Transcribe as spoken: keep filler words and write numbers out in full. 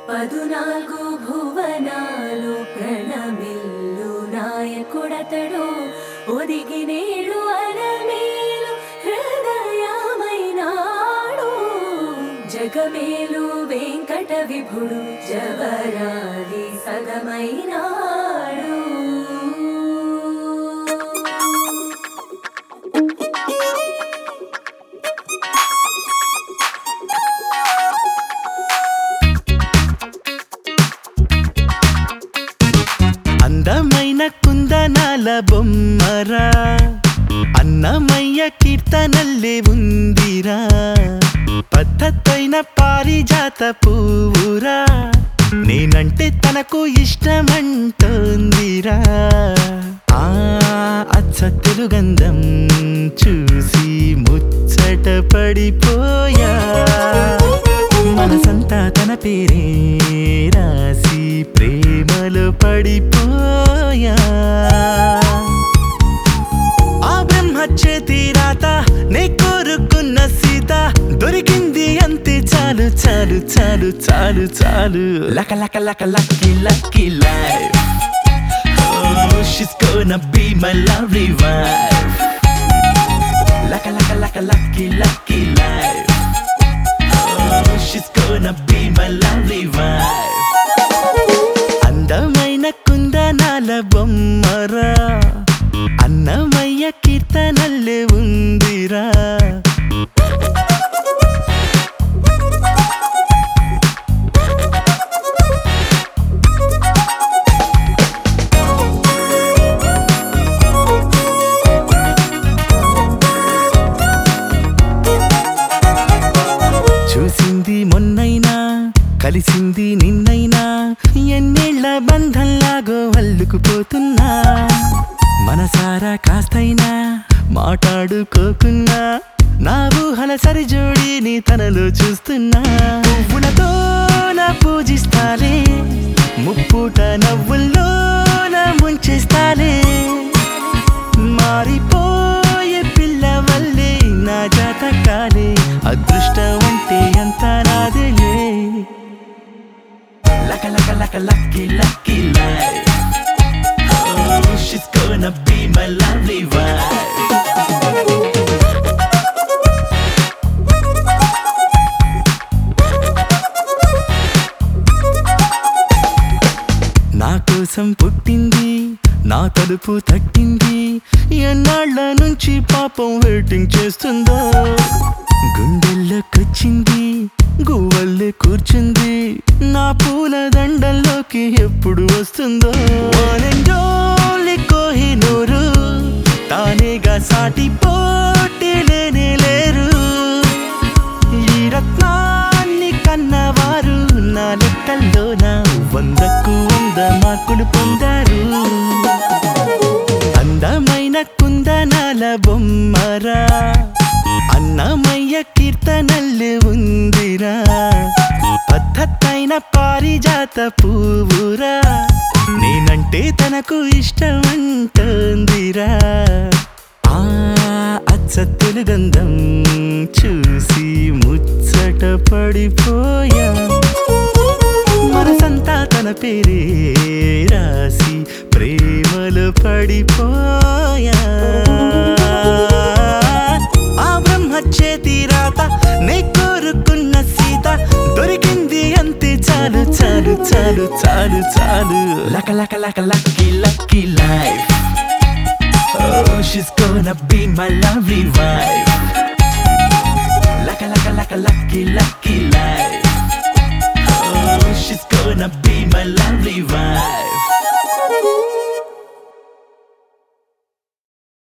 పదునాలుగు భువనాలు ప్రణమిల్లు నాయకుడతడు ఒదిగి నేడు అరమేలు హృదయమైనాడు జగమేలు వెంకట విభుడు జవరాలి సగమైనాడు. అందమైన కుందనాల బొమ్మరా అన్నమయ్య కీర్తనల్లే ఉందిరా పద్ధతైన పారిజాత పువ్వురా నేనంటే తనకు ఇష్టమంటోందిరా. ఆ అచ్చ తెలుగంధం చూసి ముచ్చట పడిపోయా మనసంతా తన పేరే రాసి ప్రేమలో పడిపోయా. ఆ బ్రహ్మ చేతి రాత నే కోరుకున్న సీత దొరికింది అంతే చాలు చాలు చాలు చాలు చాలు. లక లక లక lucky lucky life. Oh, she's gonna be my lovely wife. Laka laka laka lucky lucky life. Oh, she's gonna be my lovely wife. అందమైన కుందనాల బొమ్మరా అన్నమయ్య కీర్తనల్లే ఉందిరా. చూసింది మొన్నైనా కలిసింది నిన్నైనా ఎన్నేళ్ల బంధంలాగో అల్లుకుపోతున్నా మనసారా కాస్తైనా మాట్లాడుకోకున్నా నా ఊహల సరిజోడిని తనలో చూస్తున్నా. పువ్వులతో నా పూజిస్తాలే ముప్పుట నవ్వుల్లో నా ముంచేస్తాలే మారిపోయే పిల్ల వల్లే నా జాతకాలే అదృష్టం అంటే ఎంత నాదేలే. Laka laka laka lucky lucky life. Oh, she's gonna be my lovely wife. నా కోసం పుట్టింది నా తలుపు తట్టింది ఎన్నాళ్ళ నుంచి పాపం వెయిటింగ్ చేస్తుందో గుండెల్లోకొచ్చింది గువ్వల్లే కూర్చుంది నా పూల దండల్లోకి ఎప్పుడు వస్తుందో. కోహినూరు తానేగా సాటి పోటీ లేనే లేరు ఈ రత్నాన్ని కన్నవారు నా లెక్కల్లోన వందకు వంద మార్కులు పొందారు. అందమైన కుందనాల బొమ్మరా అన్నమయ్య కీర్తనల్లే ఉందిరా పద్ధతైన పారిజాత పువ్వురా నేనంటే తనకు ఇష్టమంటోందిరా. ఆ అచ్చ తెలుగంధం చూసి ముచ్చట పడిపోయా మనసంతా తన పేరే రాసి ప్రేమలో పడిపోయా. ఆ బ్రహ్మ చేతి రాత నే కోరుకున్న సీత దొరికింది అంతే చాలు చాలు చాలు చాలు చాలు. లక లక లక lucky lucky life. Oh, she's gonna be my lovely wife. Laka laka laka lucky lucky life. Oh, she's gonna be my lovely